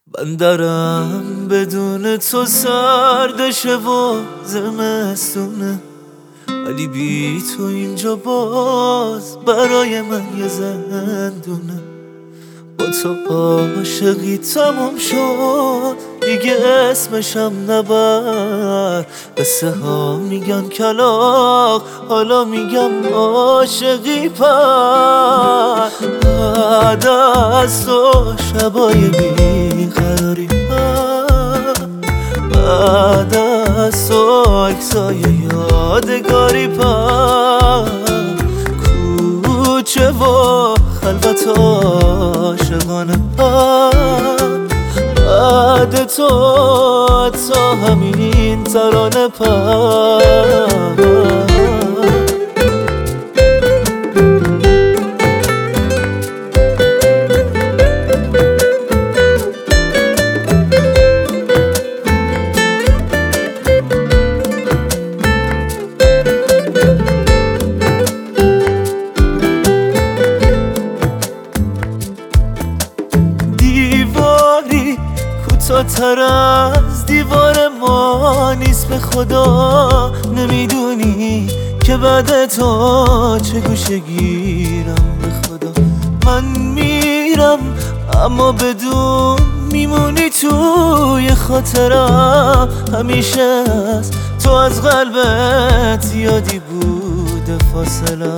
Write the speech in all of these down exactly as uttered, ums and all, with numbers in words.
بندرم بدون تو سردشه و زمستونه، ولی بی تو اینجا باز برای من یه زندونه. با تو عاشقی تموم شد، دیگه اسمشم نبر. قصه ها میگن کلاغ، حالا میگم عاشقی پر. بعد از تو شبای بیقراری پر، بعد از تو عکسای یادگاری پر. کوچه و خلوت عاشقانه پر، بعد تو تا همین ترانه پر. کوتاه‌تر از دیوار ما نیست به خدا. نمیدونی که بعد تو چه گوشه گیرم به خدا. من میرم اما بدون میمونی توی خاطرم. همیشه از تو از قلبت یادی بوده فاصله.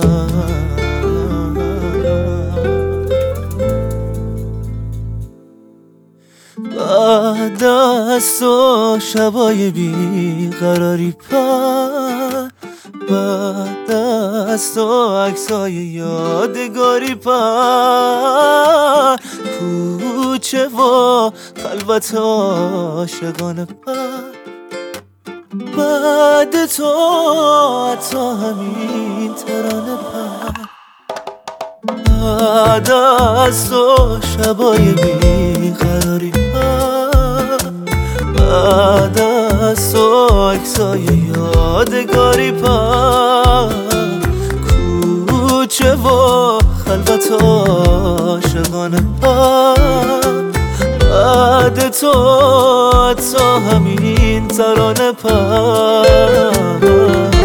بعد از تو شبای بیقراری پر، بعد از تو عکسای یادگاری پر. کوچه و خلوت عاشقانه پر، بعد تو تا همین ترانه پر. بعد از تو شبای بیقراری پر، بعد از تو عکسای یادگاری پر. کوچه و خلوت عاشقانه پر، بعد تو تا همین ترانه پر.